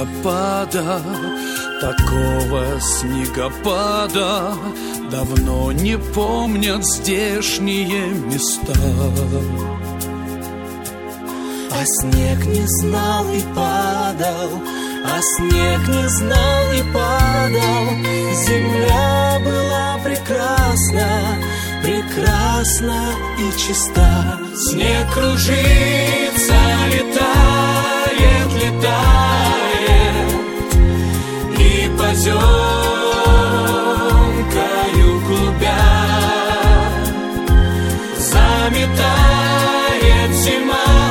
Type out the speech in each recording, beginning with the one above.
снегопада, такого снегопада давно не помнят здешние места. А снег не знал и падал, а снег не знал и падал. Земля была прекрасна, прекрасна и чиста. Снег кружится, летает, летает, и поземкою клубя заметает зима,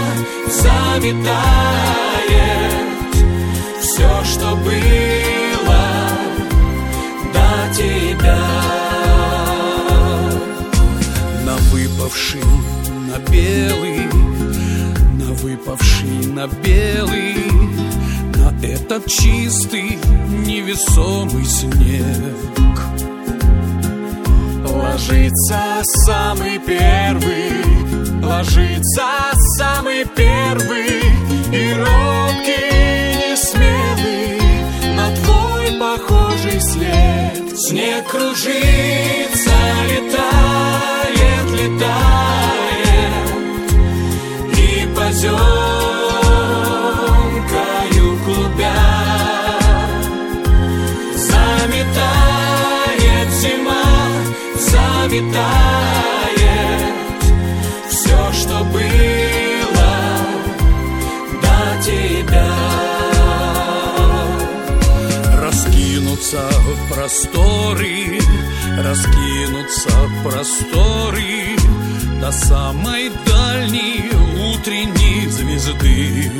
заметает все, что было до тебя. На выпавший на белый, на выпавший на белый, на этот чистый невесомый снег ложится самый первый, ложится самый первый и робкий, несмелый на твой похожий след. Снег кружится, летает, летает, и поземкою клубя заметает зима, заметает все, что было до тебя. Раскинутся просторы, раскинутся просторы до самой дальней утренней звезды.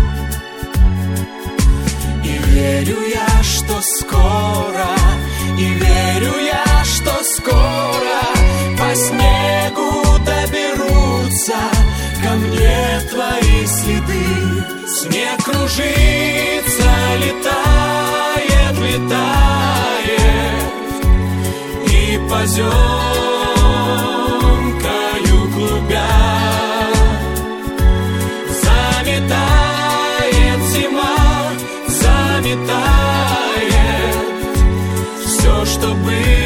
И верю я, что скоро, и верю я, что скоро по снегу доберутся ко мне твои следы. Снег кружится, летает, летает, и поземкою клубя заметает зима, заметает все, что было